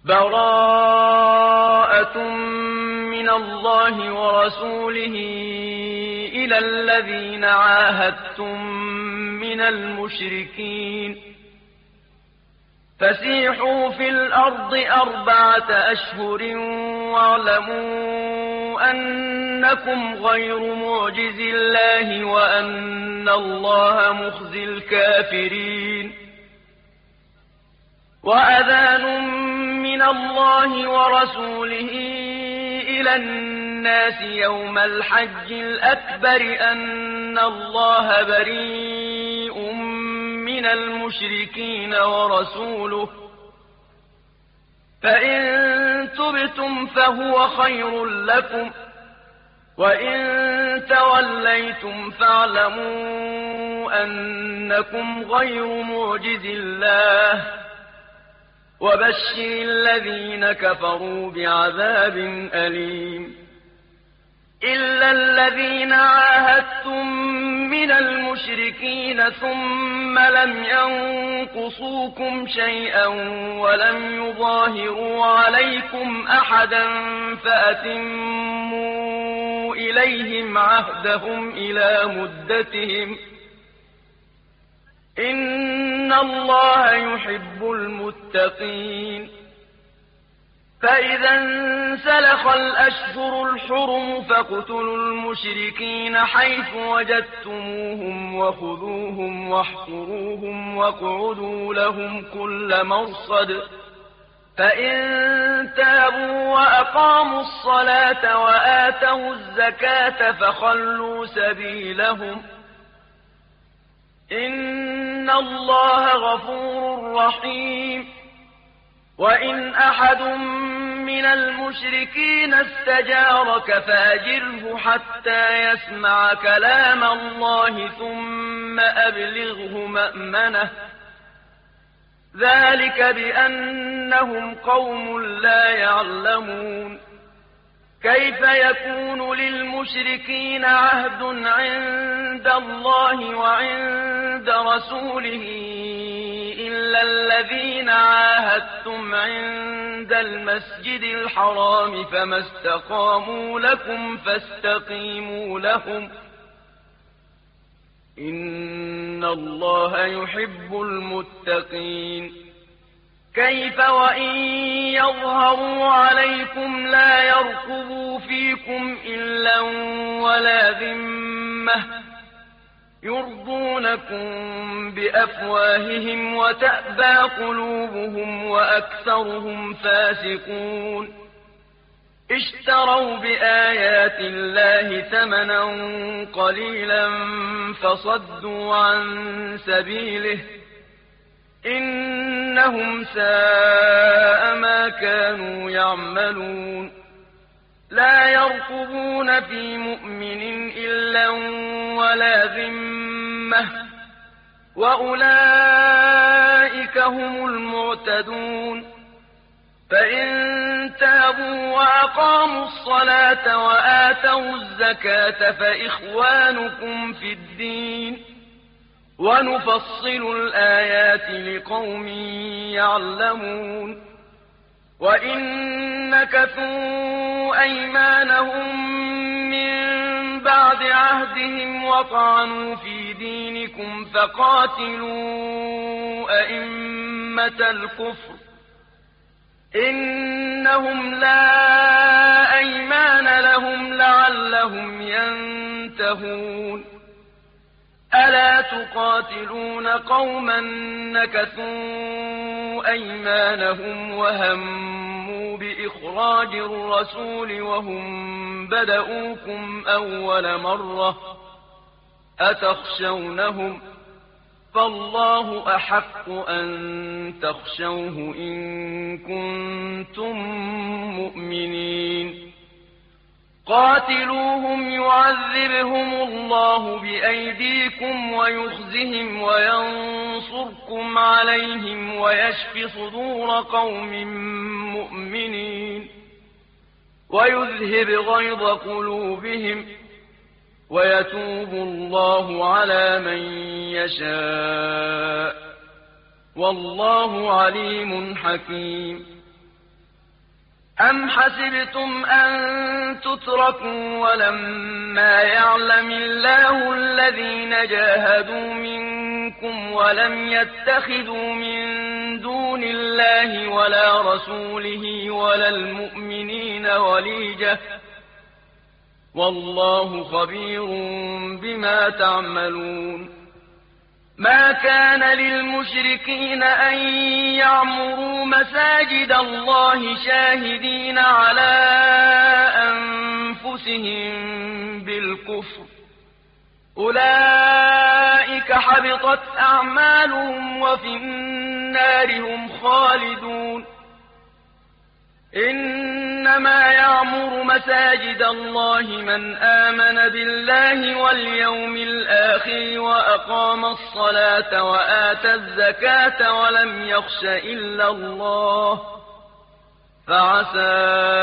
براءة من الله ورسوله إلى الذين عاهدتم من المشركين فسيحوا في الأرض 4 أشهر واعلموا أنكم غير معجز الله وأن الله مخزي الكافرين وأذان من الله ورسوله إلى الناس يوم الحج الأكبر أن الله بريء من المشركين ورسوله فإن تبتم فهو خير لكم وإن توليتم فاعلموا أنكم غير معجز الله وبشر الذين كفروا بعذاب أليم إلا الذين عاهدتم من المشركين ثم لم ينقصوكم شيئا ولم يظاهروا عليكم أحدا فأتموا إليهم عهدهم إلى مدتهم إن الله يحب المتقين فإذا انسلخ الأشهر الحرم فاقتلوا المشركين حيث وجدتموهم وخذوهم واحصروهم واقعدوا لهم كل مرصد فإن تابوا وأقاموا الصلاة وآتوا الزكاة فخلوا سبيلهم إن الله غفور رحيم وإن أحد من المشركين استجارك فأجره حتى يسمع كلام الله ثم أبلغه مأمنه ذلك بأنهم قوم لا يعلمون كيف يكون للمشركين عهد عند الله وعند رسوله إلا الذين عاهدتم عند المسجد الحرام فما استقاموا لكم فاستقيموا لهم إن الله يحب المتقين كيف وإن يظهروا عليكم لا يرقبوا فيكم إلا ولا ذمة يرضونكم بأفواههم وتأبى قلوبهم وأكثرهم فاسقون اشتروا بآيات الله ثمنا قليلا فصدوا عن سبيله إنهم ساء ما كانوا يعملون لا يرقبون في مؤمن إلا ولا ذمة وأولئك هم المعتدون فإن تابوا وأقاموا الصلاة وآتوا الزكاة فإخوانكم في الدين ونفصل الآيات لقوم يعلمون وإن نكثوا أيمانهم من بعد عهدهم وطعنوا في دينكم فقاتلوا أئمة الكفر إنهم لا أيمان لهم لعلهم ينتهون ألا تقاتلون قوما نكثوا أيمانهم وهموا بإخراج الرسول وهم بدؤوكم أول مرة أتخشونهم فالله أحق أن تخشوه إن كنتم مؤمنين قاتلوهم يعذبهم الله بأيديكم ويخزهم وينصركم عليهم ويشف صدور قوم مؤمنين ويذهب غيظ قلوبهم ويتوب الله على من يشاء والله عليم حكيم أَمْ حَسِبْتُمْ أَن تُتْرَكُوا وَلَمَّا يَعْلَمِ اللَّهُ الَّذِينَ جَاهَدُوا مِنكُمْ وَلَمْ يَتَّخِذُوا مِن دُونِ اللَّهِ وَلَا رَسُولِهِ وَلَا الْمُؤْمِنِينَ وَلِيجَةً ۚ وَاللَّهُ خَبِيرٌ بِمَا تَعْمَلُونَ ما كان للمشركين أن يعمروا مساجد الله شاهدين على أنفسهم بالكفر، أولئك حبطت أعمالهم وفي النار هم خالدون. إنما يعمر مساجد الله من آمن بالله واليوم الآخر وأقام الصلاة وآتى الزكاة ولم يخش إلا الله، فعسى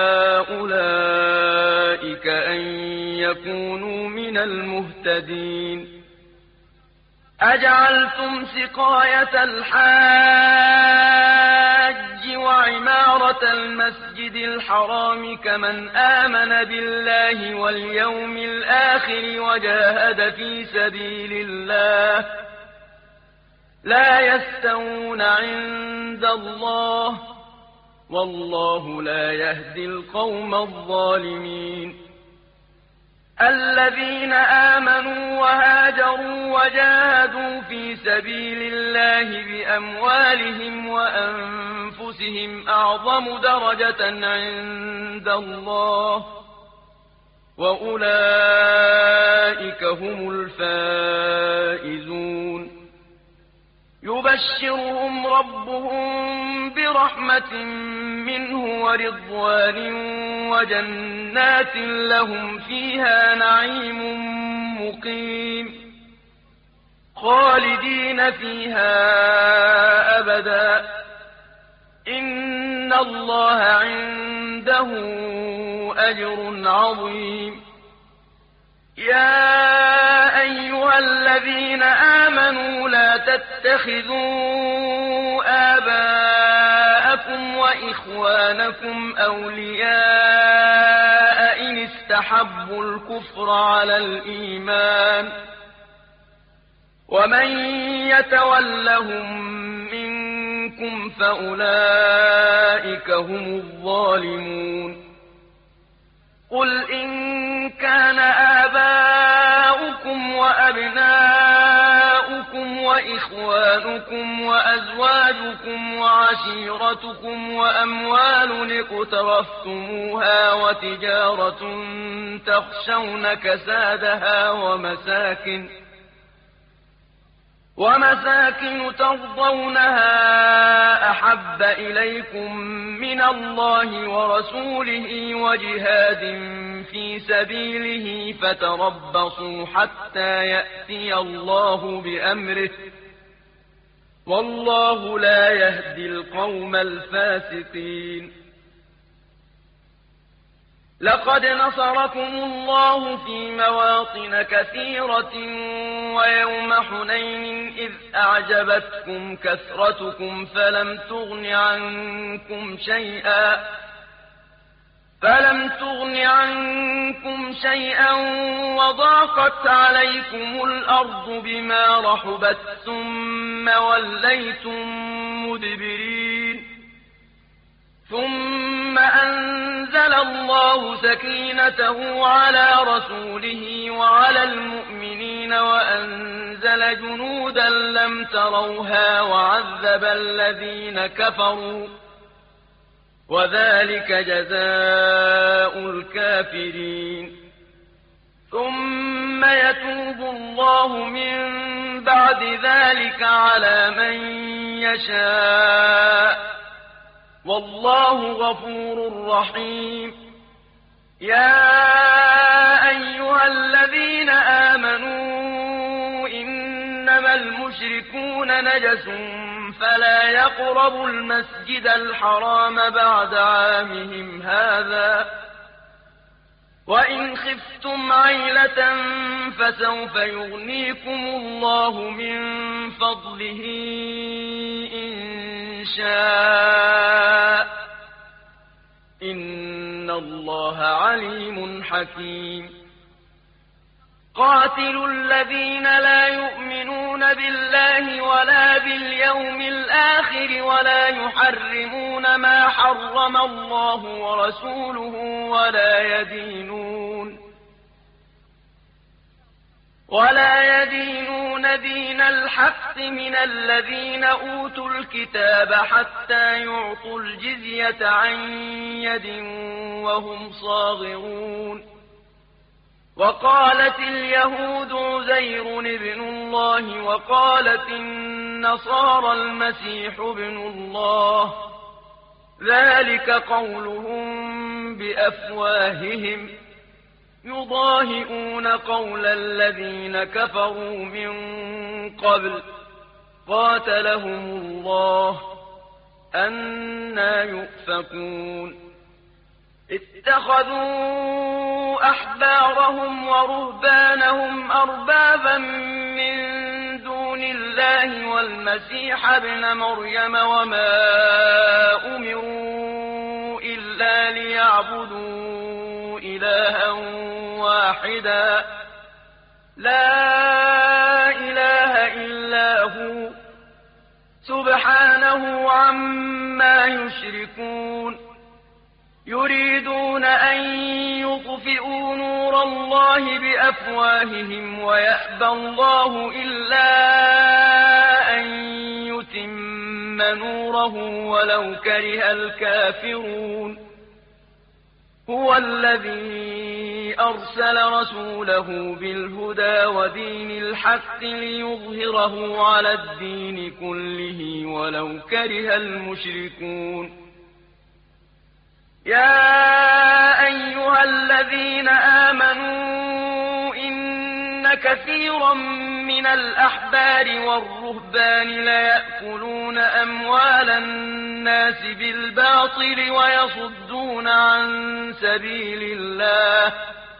أولئك أن يكونوا من المهتدين. أجعلتم سقاية الحاج وعمارة المسجد الحرام كمن آمن بالله واليوم الآخر وجاهد في سبيل الله، لا يستوون عند الله، والله لا يهدي القوم الظالمين. الذين آمنوا وهاجروا وجاهدوا في سبيل الله بأموالهم وأنفسهم أعظم درجة عند الله، وأولئك هم الفائزون. يبشرهم ربهم برحمة منه ورضوان وجنات لهم فيها نعيم مقيم خالدين فيها أبدا، إن الله عنده أجر عظيم. يا أيها الذين آمنوا لا تتخذوا آباءكم وإخوانكم أولياء إن استحبوا الكفر على الإيمان، ومن يتولهم منكم فأولئك هم الظالمون. قل إن كان آباؤكم وأبناؤكم وإخوانكم وأزواجكم وعشيرتكم وأموال اقترفتموها وتجارة تخشون كسادها ومساكن ترضونها أحب إليكم من الله ورسوله وجهاد في سبيله فتربصوا حتى يأتي الله بأمره، والله لا يهدي القوم الفاسقين. لقد نصركم الله في مواطن كثيرة ويوم حنين إذ أعجبتكم كثرتكم فلم تغن عنكم شيئا وضاقت عليكم الأرض بما رحبت ثم وليتم مدبرين، ثم أنزل الله سكينته على رسوله وعلى المؤمنين وأنزل جنودا لم تروها وعذب الذين كفروا، وذلك جزاء الكافرين. ثم يتوب الله من بعد ذلك على من يشاء، والله غفور رحيم. يا أيها الذين آمنوا إنما المشركون نجس فلا يقربوا المسجد الحرام بعد عامهم هذا، وإن خفتم عيلة فسوف يغنيكم الله من فضله إن شاء، إن الله عليم حكيم قاتلوا الذين لا يؤمنون بالله ولا باليوم الآخر ولا يحرمون ما حرم الله ورسوله ولا يدينون دين الحق من الذين أوتوا الكتاب حتى يعطوا الجزية عن يد وهم صاغرون وقالت اليهود عزير ابن الله وقالت النصارى المسيح ابن الله ذلك قولهم بأفواههم يضاهئون قول الذين كفروا من قبل قاتلهم الله أنى يؤفكون اتخذوا أحبارهم ورهبانهم أربابا من دون الله والمسيح ابن مريم وما أمروا إلا ليعبدوا إلها واحدا لا إله إلا هو سبحانه عما يشركون يريدون أن يطفئوا نور الله بأفواههم ويأبى الله إلا أن يتم نوره ولو كره الكافرون هو الذي أرسل رسوله بالهدى ودين الحق ليظهره على الدين كله ولو كره المشركون يا أيها الذين آمنوا إن كثيرا من الأحبار والرهبان ليأكلون أموال الناس بالباطل ويصدون عن سبيل الله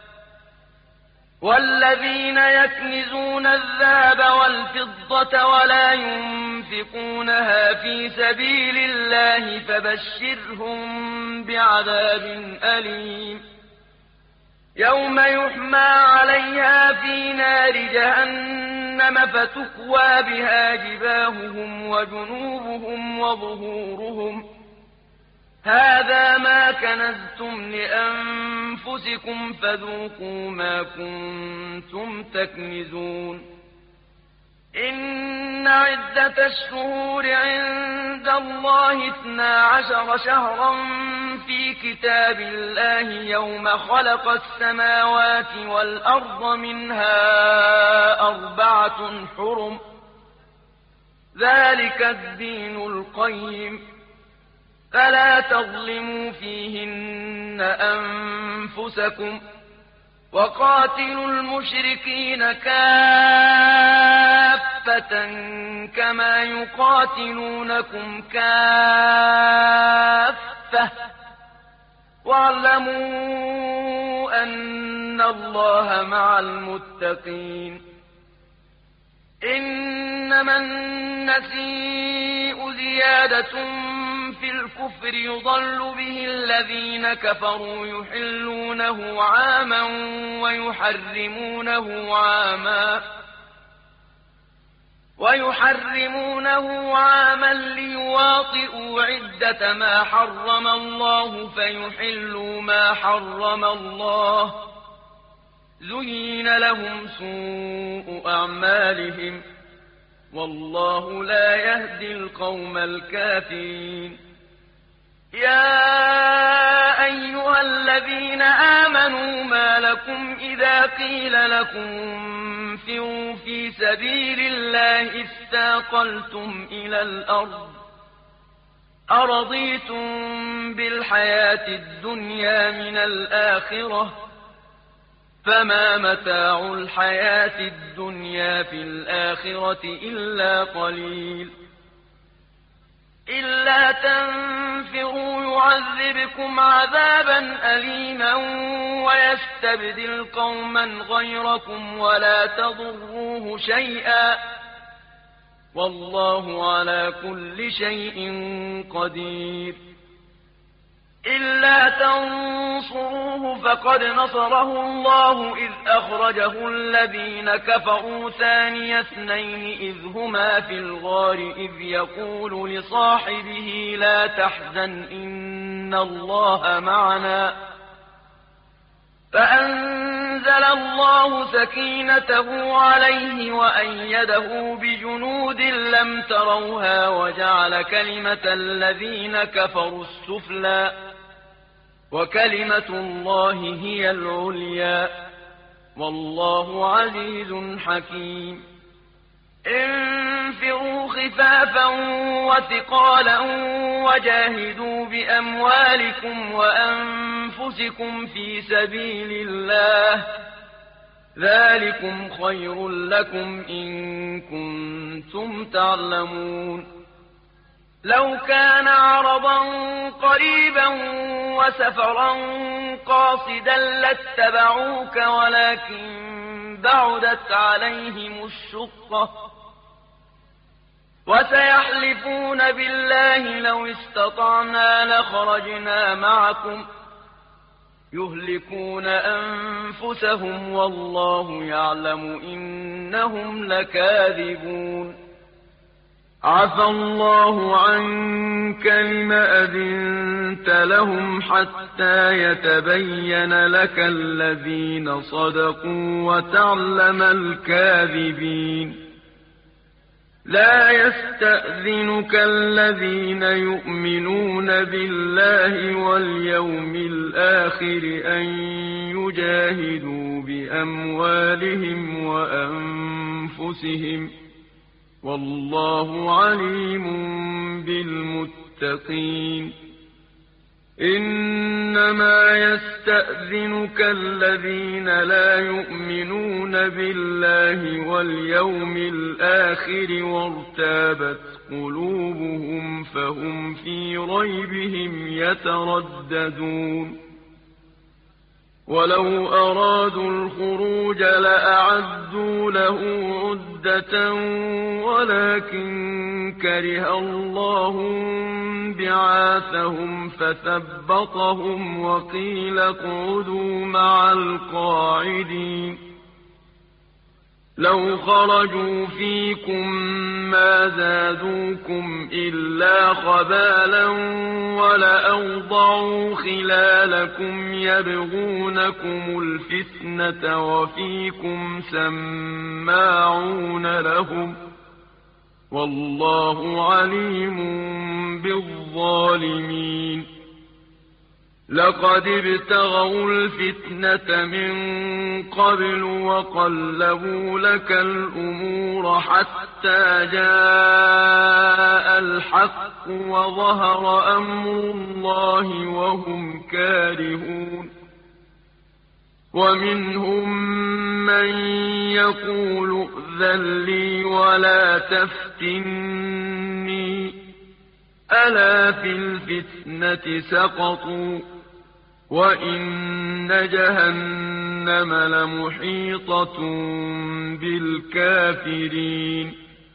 والذين يكنزون الذهب والفضة ولا ينفقونها في سبيل الله فبشرهم بعذاب أليم يوم يحمى عليها في نار جهنم فتكوى بها جباههم وجنوبهم وظهورهم هذا ما كنزتم لأنفسكم فذوقوا ما كنتم تكنزون إن عدة الشهور عند الله 12 شهرا في كتاب الله يوم خلق السماوات والأرض منها 4 حرم ذلك الدين القيم فلا تظلموا فيهن أنفسكم وقاتلوا المشركين كافة كما يقاتلونكم كافة واعلموا أن الله مع المتقين إنما النسيء زيادة في الكفر يضل به الذين كفروا يحلونه عاما ويحرمونه عاما ليواطئوا عدة ما حرم الله فيحلوا ما حرم الله زين لهم سوء أعمالهم والله لا يهدي القوم الكافرين يا أيها الذين آمنوا ما لكم إذا قيل لكم انفروا في سبيل الله اثاقلتم إلى الأرض أرضيتم بالحياة الدنيا من الآخرة فما متاع الحياة الدنيا في الآخرة إلا قليل إلا تنفروا يعذبكم عذابا أليما ويستبدل قوما غيركم ولا تضروه شيئا والله على كل شيء قدير إلا تنصروه فقد نصره الله إذ أخرجه الذين كفروا ثاني اثنين إذ هما في الغار إذ يقول لصاحبه لا تحزن إن الله معنا فأنزل الله سكينته عليه وأيده بجنود لم تروها وجعل كلمة الذين كفروا السفلى وكلمة الله هي العليا والله عزيز حكيم انفروا خفافا وثقالا وجاهدوا بأموالكم وأنفسكم في سبيل الله ذلكم خير لكم إن كنتم تعلمون لو كان عرضا قريبا وسفرا قاصدا لاتبعوك ولكن بعدت عليهم الشقة وسيحلفون بالله لو استطعنا لخرجنا معكم يهلكون أنفسهم والله يعلم إنهم لكاذبون عفى الله عنك لم أذنت لهم حتى يتبين لك الذين صدقوا وتعلم الكاذبين لا يستأذنك الذين يؤمنون بالله واليوم الآخر أن يجاهدوا بأموالهم وأنفسهم والله عليم بالمتقين إنما يستأذنك الذين لا يؤمنون بالله واليوم الآخر وارتابت قلوبهم فهم في ريبهم يترددون ولو أرادوا الخروج لأعدوا له عدة ولكن كره الله بعاثهم فثبطهم وقيل اقعدوا مع القاعدين لو خرجوا فيكم ما زادوكم إلا خبالا ولأوضعوا خلالكم يبغونكم الفتنة وفيكم سماعون لهم والله عليم بالظالمين لقد ابتغوا الفتنة من قبل وقلبوا لك الأمور حتى جاء الحق وظهر أمر الله وهم كارهون ومنهم من يقول ائذن لي ولا تفتني ألا في الفتنة سقطوا وإن جهنم لمحيطة بالكافرين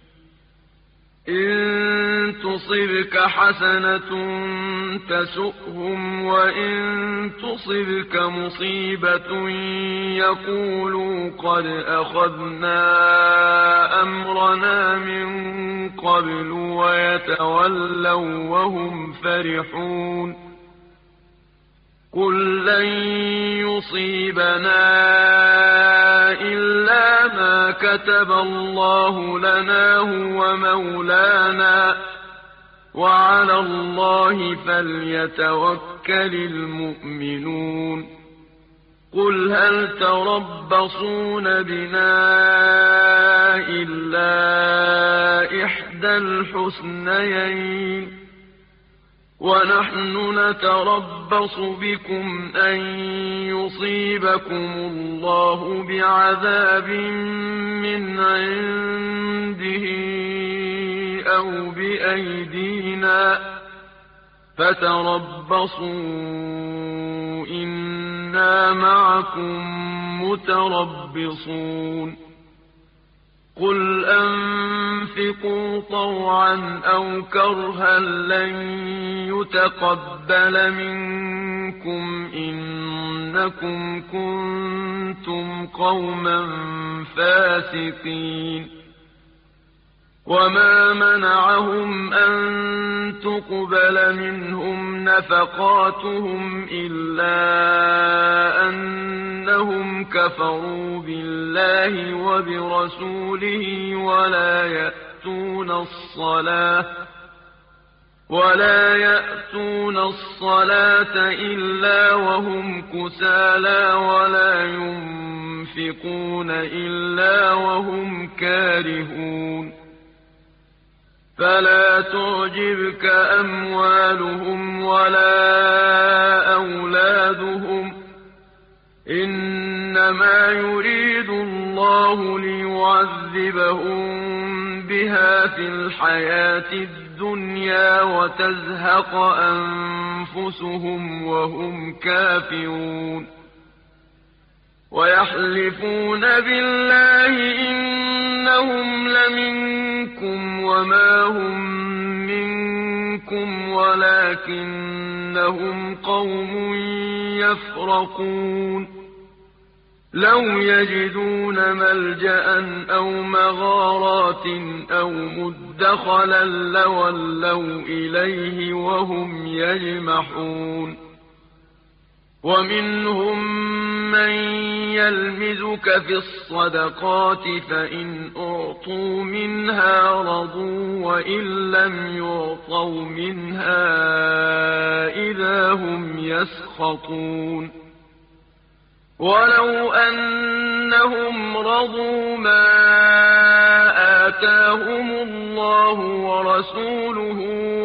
إن تصبك حسنة تسؤهم وإن تصبك مصيبة يقولوا قد أخذنا أمرنا من قبل ويتولوا وهم فرحون قل لن يصيبنا إلا ما كتب الله لنا هو مولانا وعلى الله فليتوكل المؤمنون قل هل تربصون بنا إلا إحدى الحسنيين ونحن نتربص بكم أن يصيبكم الله بعذاب من عنده أو بأيدينا فتربصوا إنا معكم متربصون قل أنفقوا طوعا أو كرها لن يتقبل منكم منكم إنكم كنتم قوما فاسقين وما منعهم أن تقبل منهم نفقاتهم إلا أنهم كفروا بالله وبرسوله ولا يأتون الصلاة إلا وهم كسالى ولا ينفقون إلا وهم كارهون فلا تعجبك أموالهم ولا أولادهم إنما يريد الله ليعذبهم بها في الحياة الدنيا وتزهق أنفسهم وهم كافرون ويحلفون بالله إنهم لمنكم وما هم منكم ولكنهم قوم يفرقون لو يجدون ملجأ أو مغارات أو مدخلا لولوا إليه وهم يجمحون ومنهم من يلمزك في الصدقات فإن أعطوا منها رضوا وإن لم يعطوا منها إذا هم يسخطون ولو أنهم رضوا ما آتاهم الله ورسوله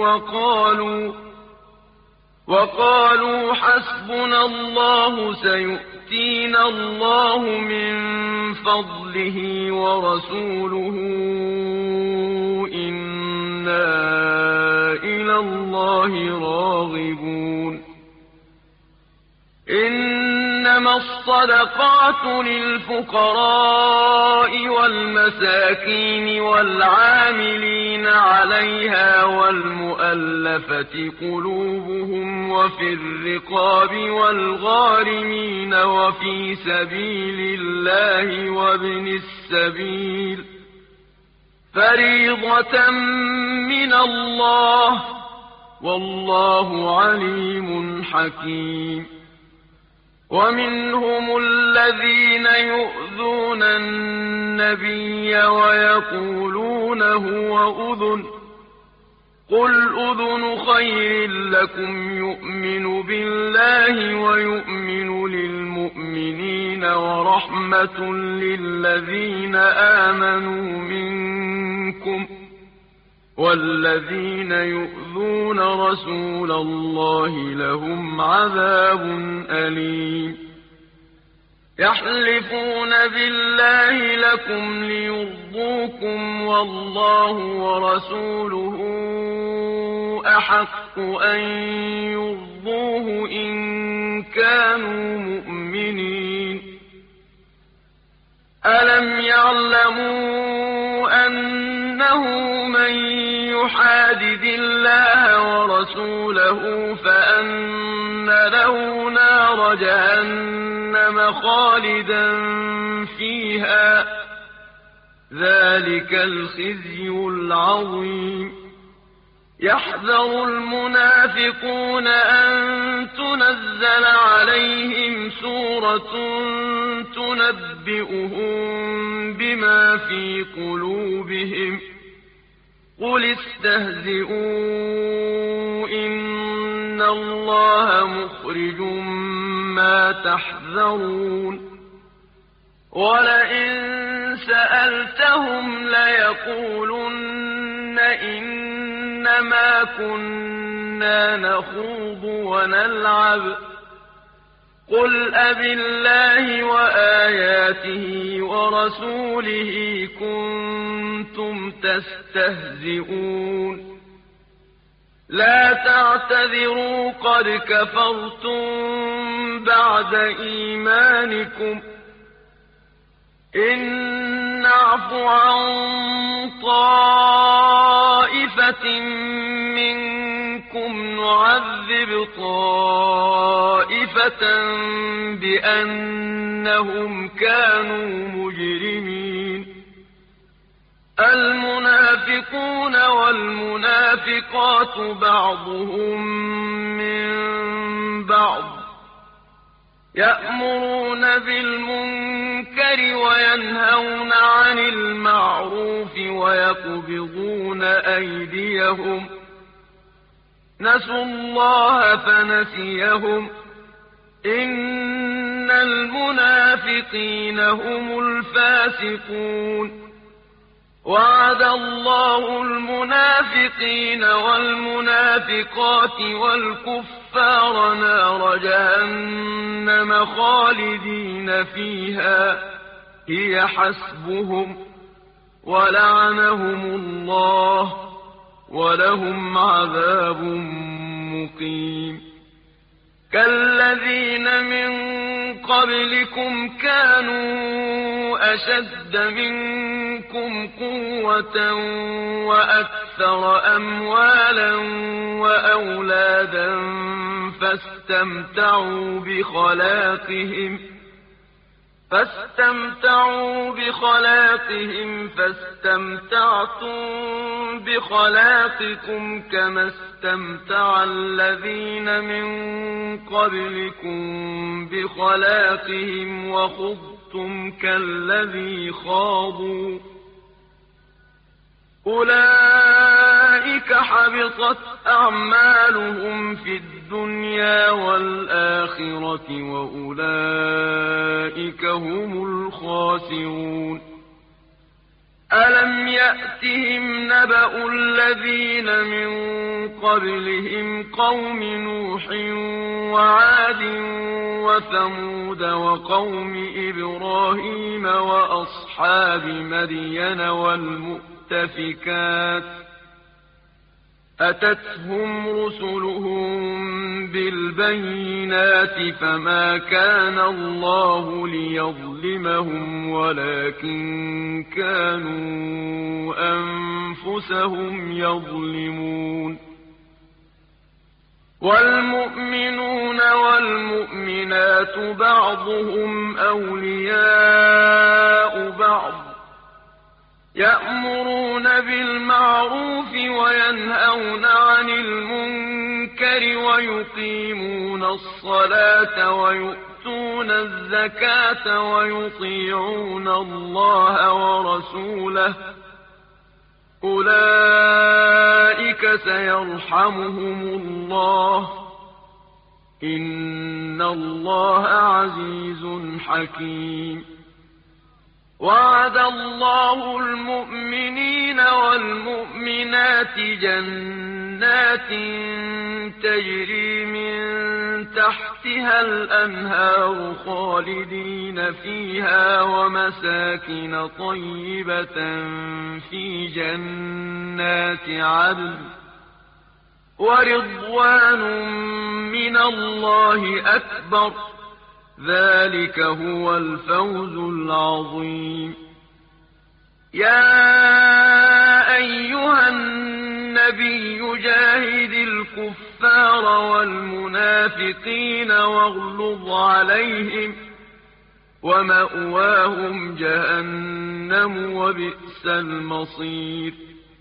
وقالوا حسبنا الله سيؤتينا الله من فضله ورسوله إنا إلى الله راغبون إنما الصدقات للفقراء والمساكين والعاملين عليها والمؤلفة قلوبهم وفي الرقاب والغارمين وفي سبيل الله وابن السبيل فريضة من الله والله عليم حكيم ومنهم الذين يؤذون النبي ويقولون هو أذن قل أذن خير لكم يؤمن بالله ويؤمن للمؤمنين ورحمة للذين آمنوا منكم والذين يؤذون رسول الله لهم عذاب أليم يحلفون بالله لكم ليرضوكم والله ورسوله أحق أن يرضوه إن كانوا مؤمنين ألم يعلموا أنه من يحادد الله ورسوله فأن له نار جهنم خالدا فيها ذلك الخزي العظيم يحذر المنافقون أن تنزل عليهم سورة تنبئهم بما في قلوبهم قل استهزئوا إن الله مخرج ما تحذرون ولئن سألتهم ليقولن إنما كنا نخوض ونلعب قل أبالله وآياته ورسوله كنتم تستهزئون لا تعتذروا قد كفرتم بعد إيمانكم إن نعف عن طائفة منكم منكم نعذب طائفة بأنهم كانوا مجرمين المنافقون والمنافقات بعضهم من بعض يأمرون بالمنكر وينهون عن المعروف ويقبضون أيديهم نسوا الله فنسيهم إن المنافقين هم الفاسقون وعد الله المنافقين والمنافقات والكفار نار جهنم خالدين فيها هي حسبهم ولعنهم الله ولهم عذاب مقيم كالذين من قبلكم كانوا أشد منكم قوة وأكثر أموالا وأولادا فاستمتعوا بخلاقهم فاستمتعتم بخلاقكم كما استمتع الذين من قبلكم بخلاقهم وخضتم كالذي خاضوا أولئك حبطت أعمالهم في الدنيا والآخرة وأولئك هم الخاسرون ألم يأتهم نبأ الذين من قبلهم قوم نوح وعاد وثمود وقوم إبراهيم وأصحاب مدين والمؤتفكات أتتهم رسلهم بالبينات فما كان الله ليظلمهم ولكن كانوا أنفسهم يظلمون والمؤمنون والمؤمنات بعضهم أولياء بعض يأمرون بالمعروف وينهون عن المنكر ويقيمون الصلاة ويؤتون الزكاة ويطيعون الله ورسوله أولئك سيرحمهم الله إن الله عزيز حكيم وعد الله المؤمنين والمؤمنات جنات تجري من تحتها الأنهار خالدين فيها ومساكن طيبة في جنات عدن ورضوان من الله أكبر ذلك هو الفوز العظيم يا أيها النبي جاهد الكفار والمنافقين واغلظ عليهم ومأواهم جهنم وبئس المصير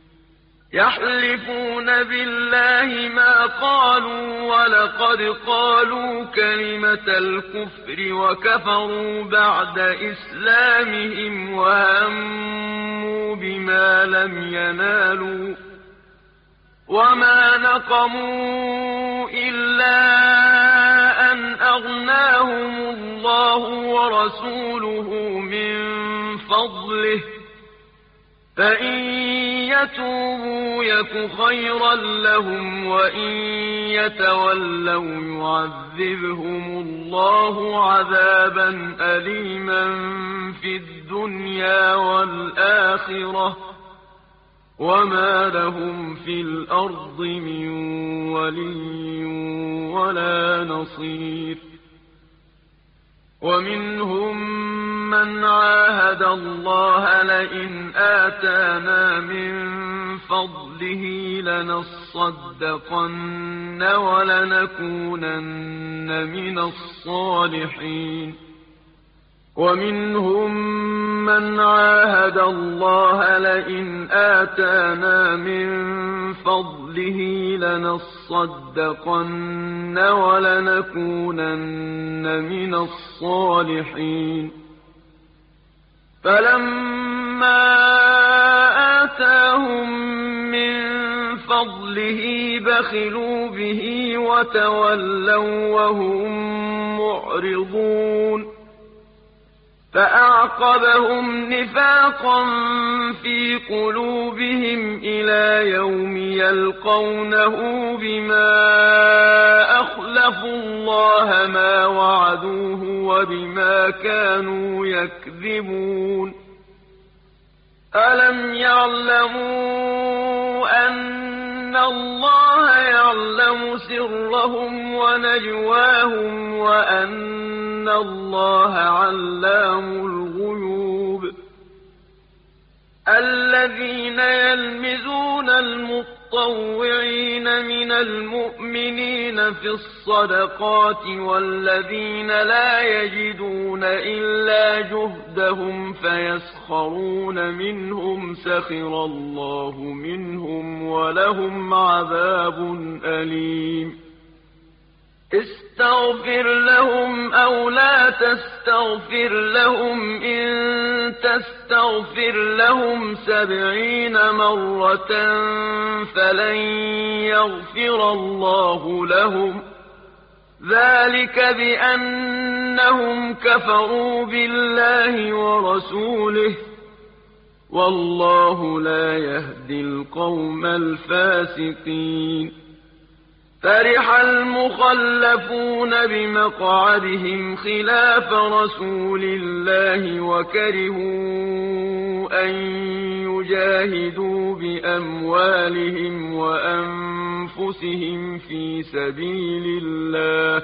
يحلفون بالله ما قالوا ولقد قالوا كلمة الكفر وكفروا بعد إسلامهم وهموا بما لم ينالوا وما نقموا إلا أن أغناهم الله ورسوله من فضله فإن يتوبوا يك خيرا لهم وإن يتولوا يعذبهم الله عذابا أليما في الدنيا والآخرة وما لهم في الأرض من ولي ولا نصير ومنهم من عاهد الله لئن آتانا من فضله لنصرنه لنصدقن ولنكونن من الصالحين ومنهم من عاهد الله لئن آتانا من فضله لنصدقن ولنكونن من الصالحين فلما آتاهم من فضله بخلوا به وتولوا وهم معرضون فأعقبهم نفاقا في قلوبهم إلى يوم يلقونه بما أخلفوا الله ما وعدوه وبما كانوا يكذبون ألم يعلموا أن الله يعلم سرهم ونجواهم وأن الله علام الغيوب الذين يلمزون المطوعين من المؤمنين في الصدقات والذين لا يجدون إلا جهدهم فيسخرون منهم سخر الله منهم ولهم عذاب أليم استغفر لهم أو لا تستغفر لهم إن تستغفر لهم 70 مرة فلن يغفر الله لهم ذلك بأنهم كفروا بالله ورسوله والله لا يهدي القوم الفاسقين فرح المخلفون بمقعدهم خلاف رسول الله وكرهوا أن يجاهدوا بأموالهم وأنفسهم في سبيل الله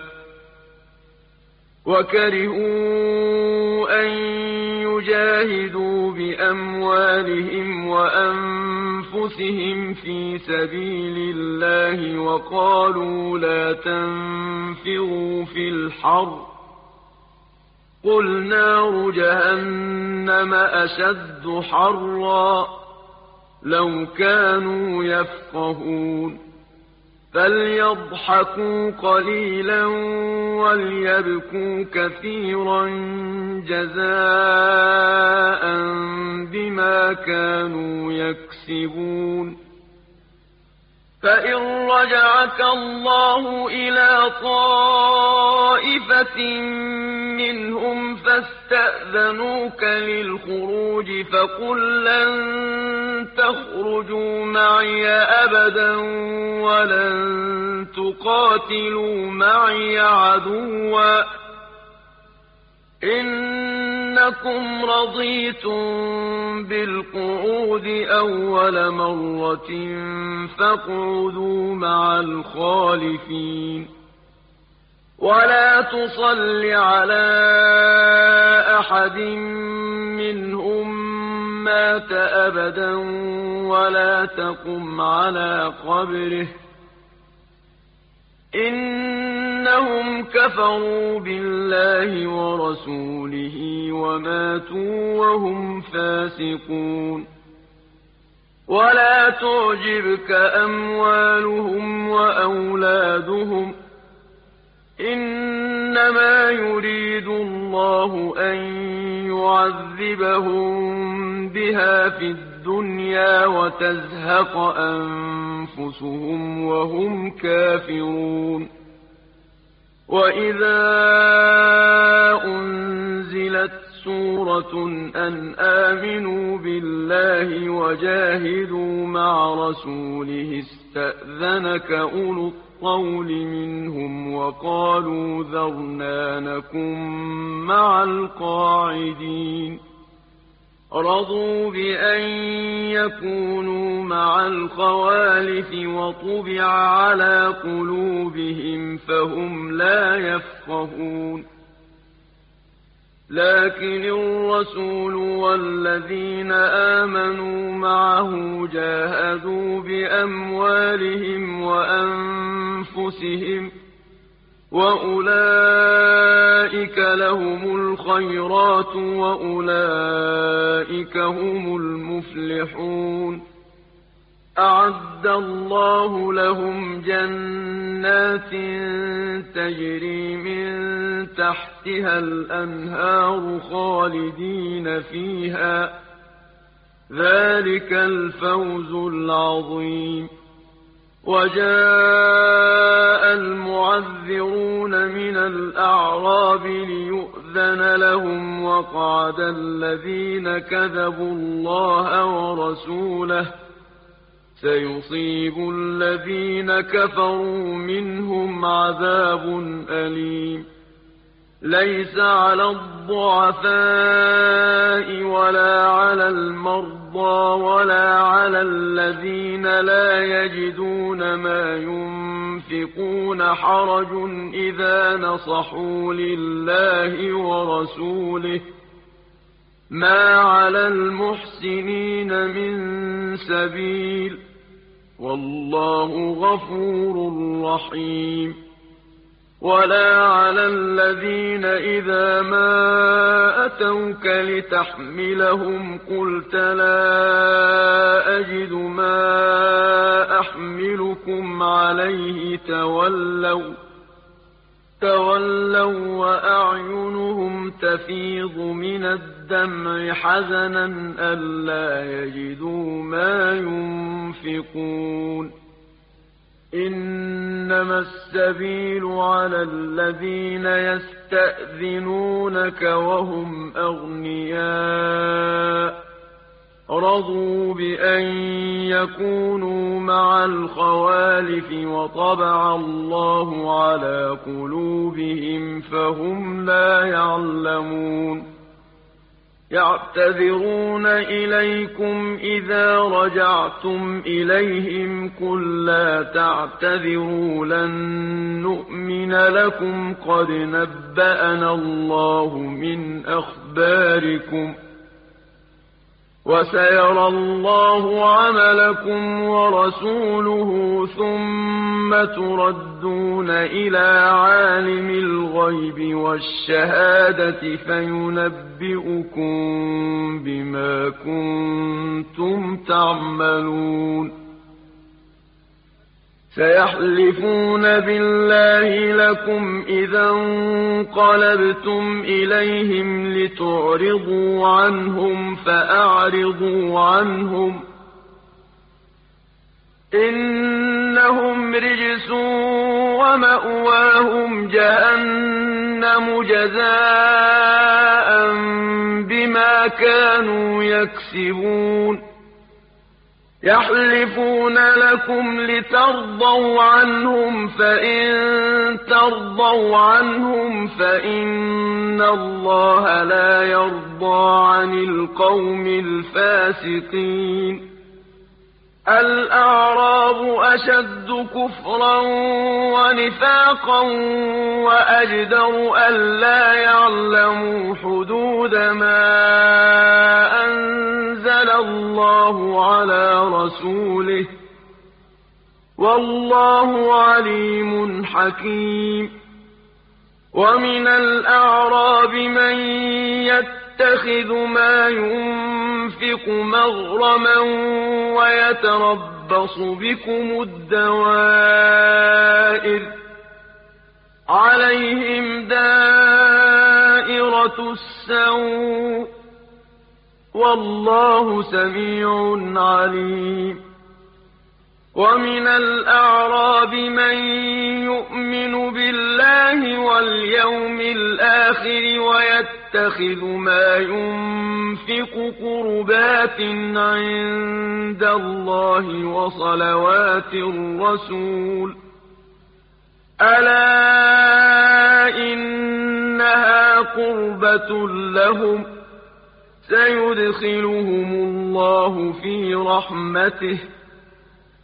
وقالوا لا تنفروا في الحر قل نار جهنم أشد حرا لو كانوا يفقهون فليضحكوا قليلا وليبكوا كثيرا جزاء بما كانوا يكسبون فإن رجعك الله إلى طائفة منهم فاستأذنوك للخروج فقل لن تخرجوا معي أبدا ولن تقاتلوا معي عدوا إنكم رضيتم بالقعود أول مرة فاقعدوا مع الخالفين ولا تصل على أحد منهم مات أبدا ولا تقم على قبره إنهم كفروا بالله ورسوله وماتوا وهم فاسقون ولا تعجبك أموالهم وأولادهم إنما يريد الله أن يعذبهم بها في الدنيا وتزهق أنفسهم وهم كافرون وإذا أنزلت سورة أن آمنوا بالله وجاهدوا مع رسوله استأذنك أولو الطول منهم وقالوا ذرنا نكن مع القاعدين رضوا بأن يكونوا مع الخوالف وطبع على قلوبهم فهم لا يفقهون لكن الرسول والذين آمنوا معه جاهدوا بأموالهم وأنفسهم وأولئك لهم الخيرات وأولئك هم المفلحون أعد الله لهم جنات تجري من تحتها الأنهار خالدين فيها ذلك الفوز العظيم وجاء المعذرون من الأعراب ليؤذن لهم وقعد الذين كذبوا الله ورسوله سيصيب الذين كفروا منهم عذاب أليم ليس على الضعفاء ولا على المرضى ولا على الذين لا يجدون ما ينفقون حرج إذا نصحوا لله ورسوله ما على المحسنين من سبيل والله غفور رحيم ولا على الذين إذا ما أتوك لتحملهم قلت لا أجد ما أحملكم عليه تولوا وأعينهم تفيض من الدمع حزنا ألا يجدوا ما ينفقون إنما السبيل على الذين يستأذنونك وهم أغنياء رضوا بأن يكونوا مع الخوالف وطبع الله على قلوبهم فهم لا يعلمون يعتذرون إليكم إذا رجعتم إليهم قل لا تعتذروا لن نؤمن لكم قد نبأنا الله من أخباركم وسيرى الله عملكم ورسوله ثم تردون إلى عالم الغيب والشهادة فينبئكم بما كنتم تعملون سيحلفون بالله لكم إذا انقلبتم إليهم لتعرضوا عنهم فأعرضوا عنهم إنهم رجس ومأواهم جهنم جزاء بما كانوا يكسبون يحلفون لكم لترضوا عنهم فإن ترضوا عنهم فإن الله لا يرضى عن القوم الفاسقين الأعراب أشد كفرا ونفاقا وأجدر ألا يعلموا حدود ما أنزل الله على رسوله والله عليم حكيم ومن الأعراب من يتخذ ما ينفق مغرما ويتربص بكم الدوائر عليهم دائرة السوء والله سميع عليم ومن الأعراب من يؤمن بالله واليوم الآخر ويتخذ ما ينفق قربات عند الله وصلوات الرسول ألا إنها قربة لهم سيدخلهم الله في رحمته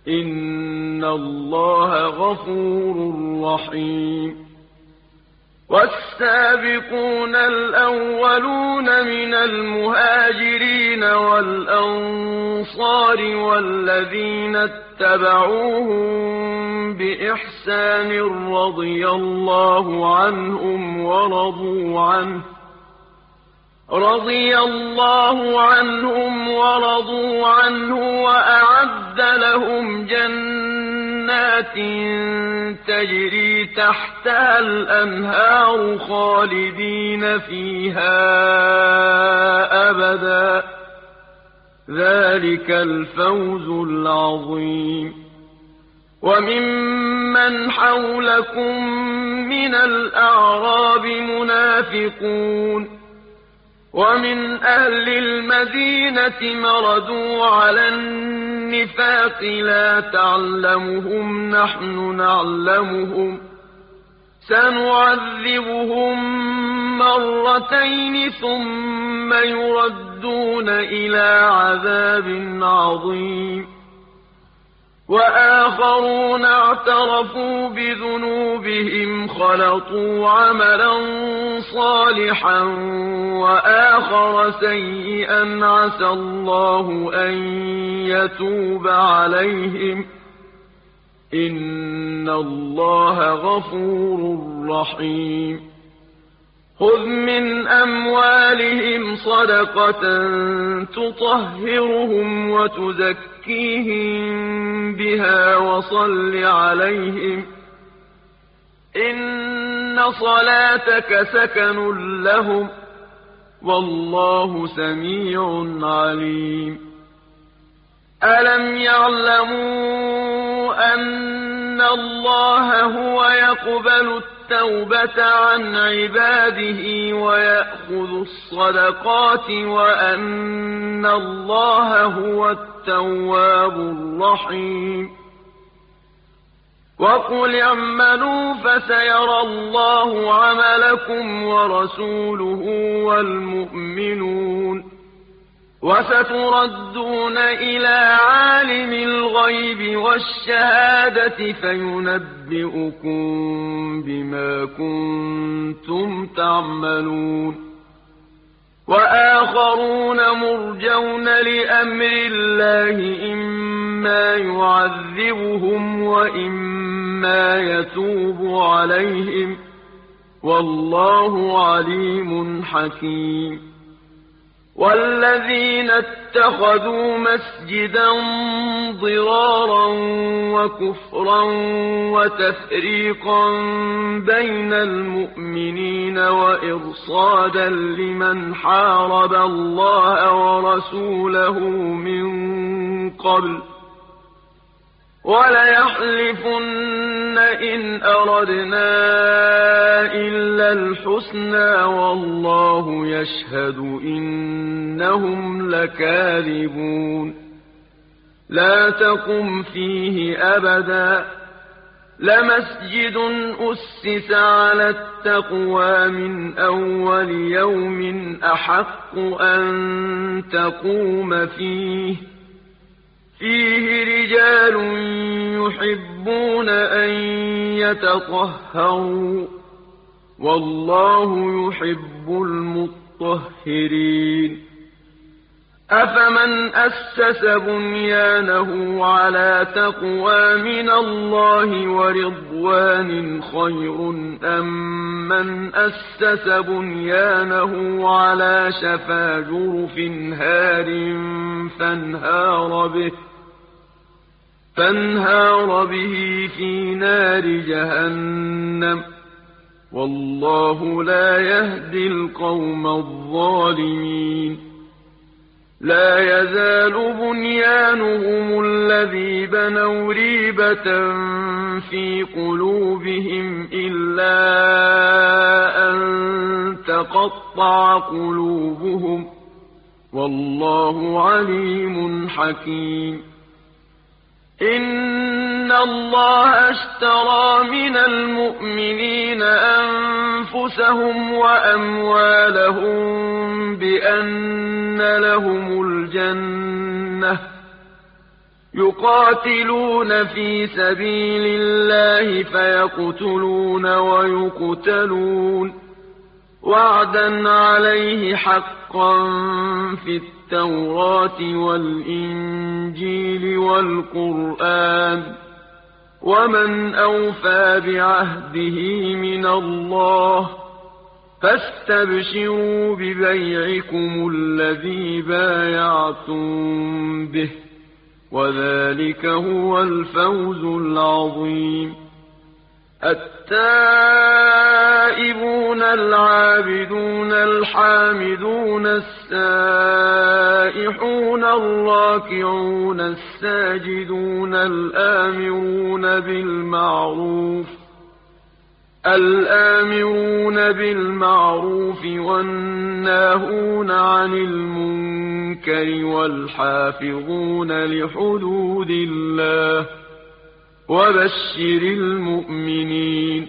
إن الله غفور رحيم والسابقون الأولون من المهاجرين والأنصار والذين اتبعوهم بإحسان رضي الله عنهم ورضوا عنه وأعد لهم جنات تجري تحتها الأنهار خالدين فيها أبدا ذلك الفوز العظيم وممن حولكم من الأعراب منافقون ومن أهل المدينة مردوا على النفاق لا تعلمهم نحن نعلمهم سنعذبهم مرتين ثم يردون إلى عذاب عظيم وآخرون اعترفوا بذنوبهم خلطوا عملا صالحا وآخر سيئا عسى الله أن يتوب عليهم إن الله غفور رحيم خذ من أموالهم صدقة تطهرهم وتزكيهم بها وصل عليهم إن صلاتك سكن لهم والله سميع عليم ألم يعلموا أن الله هو يقبل التوبة عن عباده ويأخذ الصدقات وأن الله هو التواب الرحيم وقل اعملوا فسيرى الله عملكم ورسوله والمؤمنون وستردون إلى عالم الغيب والشهادة فينبئكم بما كنتم تعملون وآخرون مرجون لأمر الله إما يعذبهم وإما يتوب عليهم والله عليم حكيم والذين اتخذوا مسجدا ضرارا وكفرا وتفريقا بين المؤمنين وإرصادا لمن حارب الله ورسوله من قبل وليحلفن إن أردنا إلا الحسنى والله يشهد إنهم لكاذبون لا تقم فيه أبدا لمسجد أسس على التقوى من أول يوم أحق أن تقوم فيه رجال يحبون أن يتطهروا والله يحب المطهرين أفمن أسس بنيانه على تقوى من الله ورضوان خير أم من أسس بنيانه على شفا جرف هار فانهار به في نار جهنم والله لا يهدي القوم الظالمين لا يزال بنيانهم الذي بنوا ريبة في قلوبهم إلا أن تقطع قلوبهم والله عليم حكيم إن الله اشترى من المؤمنين أنفسهم وأموالهم بأن لهم الجنة يقاتلون في سبيل الله فيقتلون ويقتلون وعدا عليه حقا في التوراة والإنجيل والقرآن ومن أوفى بعهده من الله فاستبشروا ببيعكم الذي بايعتم به وذلك هو الفوز العظيم. التائبون العابدون الحامدون السائحون الراكعون الساجدون الآمرون بالمعروف والناهون عن المنكر والحافظون لحدود الله وبشر المؤمنين.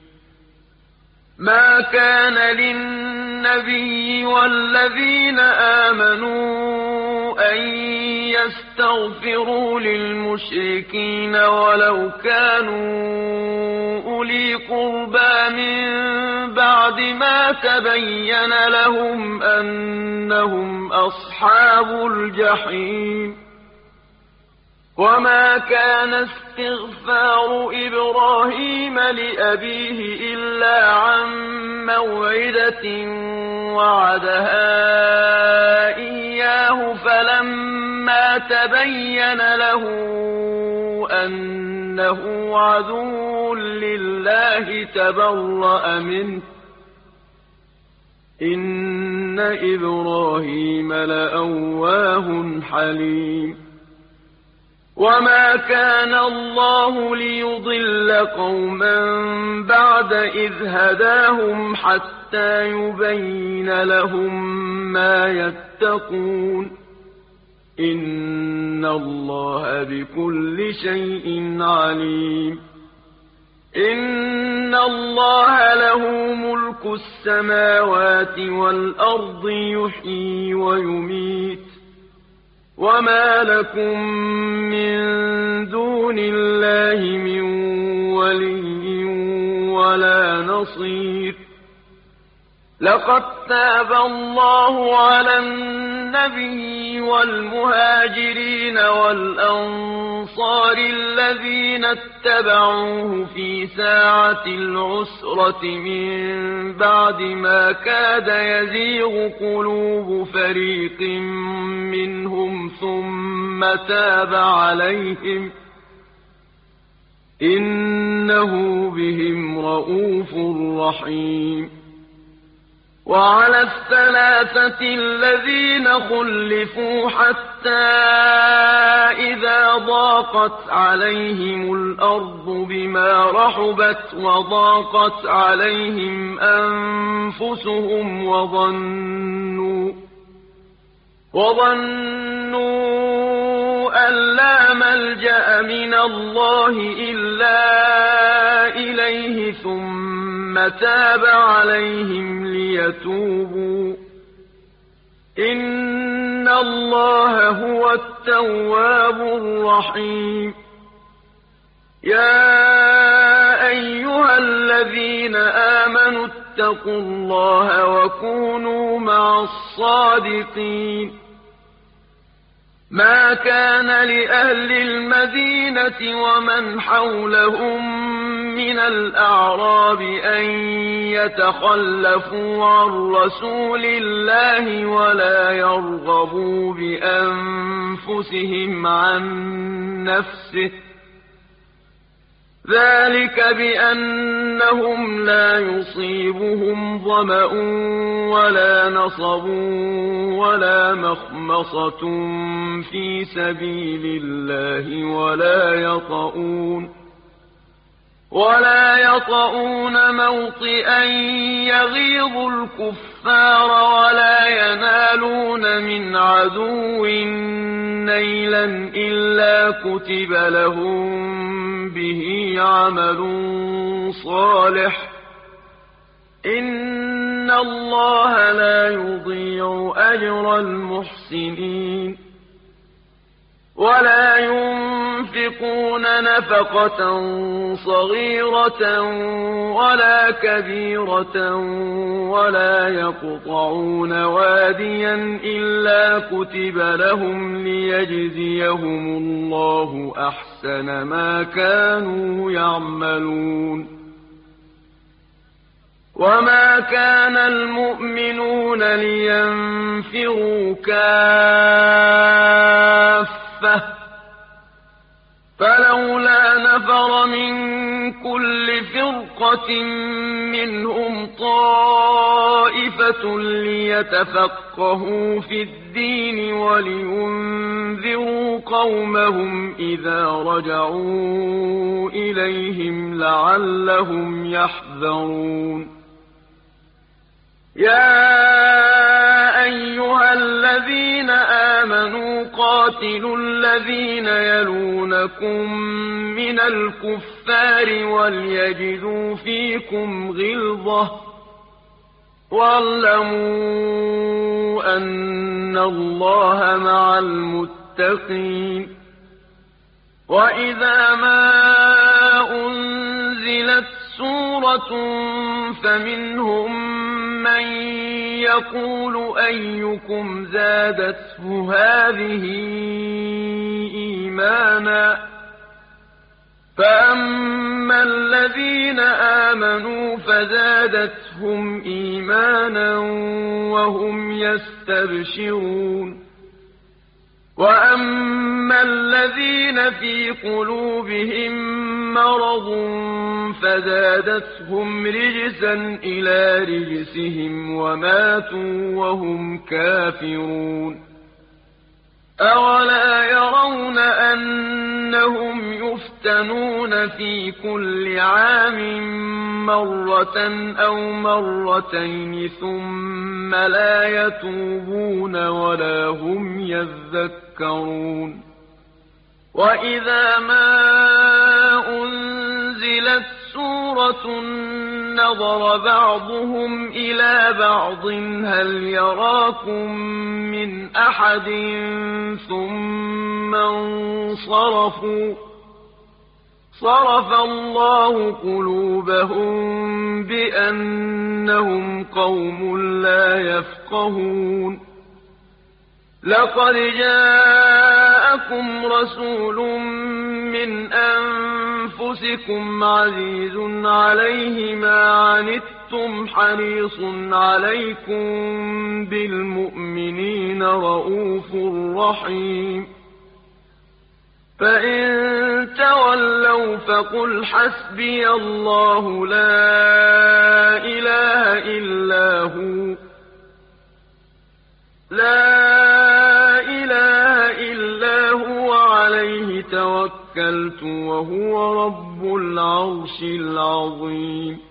ما كان للنبي والذين آمنوا أن يستغفروا للمشركين ولو كانوا أولي قربى من بعد ما تبين لهم أنهم أصحاب الجحيم. وما كان استغفار إبراهيم لأبيه إلا عن موعدة وعدها إياه فلما تبين له أنه عدو لله تبرأ منه إن إبراهيم لأواه حليم. وما كان الله ليضل قوما بعد إذ هداهم حتى يبين لهم ما يتقون إن الله بكل شيء عليم. إن الله له ملك السماوات والأرض يحيي ويميت وما لكم من دون الله من ولي ولا نصير. لقد تاب الله على النبي والمهاجرين والأنصار الذين اتبعوه في ساعة العسرة من بعد ما كاد يزيغ قلوب فريق منهم ثم تاب عليهم إنه بهم رءوف رحيم. وعلى الثلاثة الذين خلفوا حتى إذا ضاقت عليهم الأرض بما رحبت وضاقت عليهم أنفسهم وظنوا أن لا ملجأ من الله إلا إليه ثم تاب عليهم ليتوبوا إن الله هو التواب الرحيم. يا أيها الذين آمنوا اتقوا الله وكونوا مع الصادقين. ما كان لأهل المدينة ومن حولهم من الأعراب أن يتخلفوا عن رسول الله ولا يرغبوا بأنفسهم عن نفسه ذلك بأنهم لا يصيبهم ظمأ ولا نصب ولا مخمصة في سبيل الله ولا يطؤون موطئا يغيظ الكفار ولا ينالون من عدو نيلا إلا كتب لهم به عمل صالح إن الله لا يضيع أجر المحسنين. ولا ينفقون نفقة صغيرة ولا كبيرة ولا يقطعون واديا إلا كتب لهم ليجزيهم الله أحسن ما كانوا يعملون. وما كان المؤمنون لينفروا كافة فلولا نفر من كل فرقة منهم طائفة ليتفقهوا في الدين ولينذروا قومهم إذا رجعوا إليهم لعلهم يحذرون. يا أيها الذين آمنوا قاتلوا الذين يلونكم من الكفار وليجدوا فيكم غلظة واعلموا أن الله مع المتقين. وإذا ما أنزلت سورة فمنهم من يقول أيكم زادته هذه إيمانا فأما الذين آمنوا فزادتهم إيمانا وهم يستبشرون. وأما الذين في قلوبهم مرض فزادتهم رجسا إلى رجسهم وماتوا وهم كافرون. أولا يرون أنهم يفتنون في كل عام مرة أو مرتين ثم لا يتوبون ولا هم يذكرون. وإذا ما أنزلت سورة نظر بعضهم إلى بعض هل يراكم من أحد ثم انصرفوا صرف الله قلوبهم بأنهم قوم لا يفقهون. لقد جاءكم رسول من أنفسكم عزيز عليه ما عنتم حريص عليكم بالمؤمنين رءوف رحيم. فإن تولوا فقل حسبي الله لا إله إلا هو عليه توكلت وهو رب العرش العظيم.